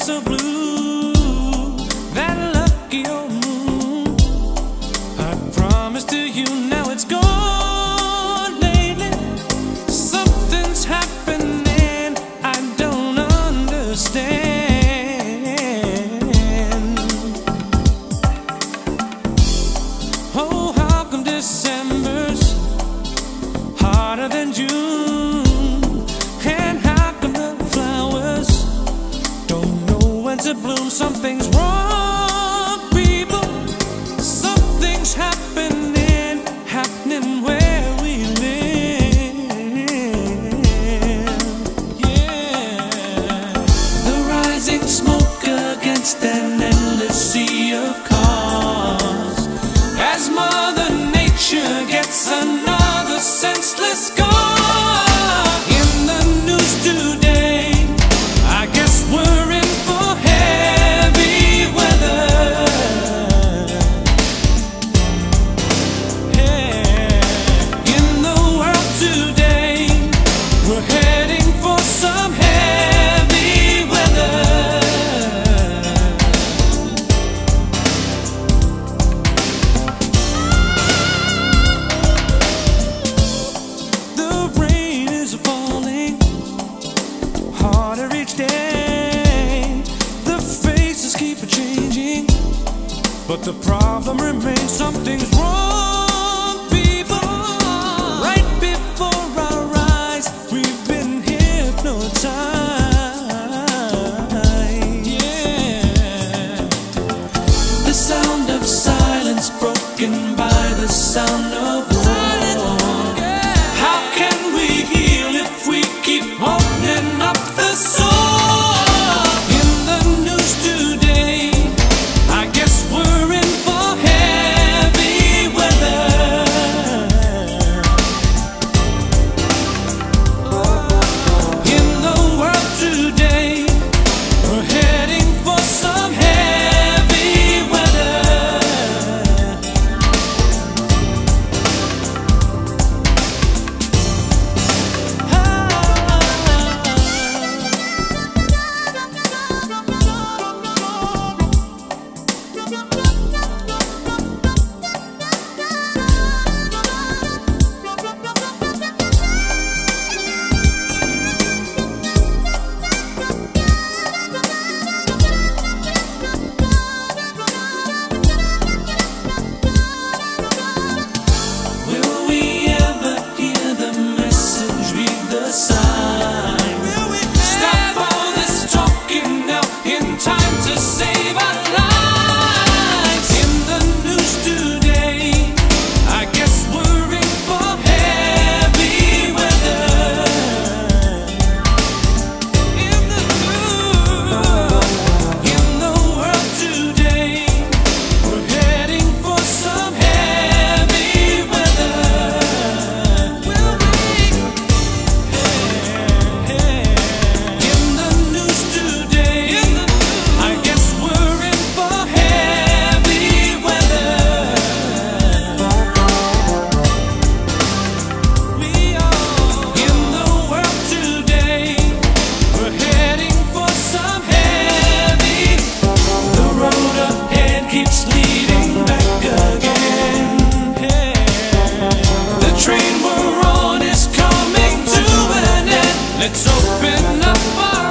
so blue, that lucky old moon. I promised to you, now it's gone lately. Something's happening I don't understand. Oh, how come December's harder than June? And how come the flowers don't know when to bloom? Something's wrong, people. Something's happening where we live. Yeah. The rising smoke against an endless sea of cars, as Mother Nature gets another senseless scar. In the news today, I guess we're in for heavy weather. Yeah. In the world today, we're heading for some heavy weather. The rain is falling harder each day. The faces keep changing, but the problem remains. Something's wrong, people. Right before our eyes, we've been hypnotized. Yeah. The sound of silence broken by the sound of war. How can we heal if we keep opening up the sore? In the news today, I guess we're in for heavy weather. In the world today, we're heading for some heavy weather. Will we ever hear the message, read the sign? Stop all this talking now, in time to save our lives. In the news today, I guess we're in for heavy weather. In the world today, we're heading for some heavy weather. Will we? In the news today, I guess we're in for heavy weather. We are. In the world today, we're heading for some heavy. The road ahead keeps leading back again. The train we're on is coming to an end. Let's open up our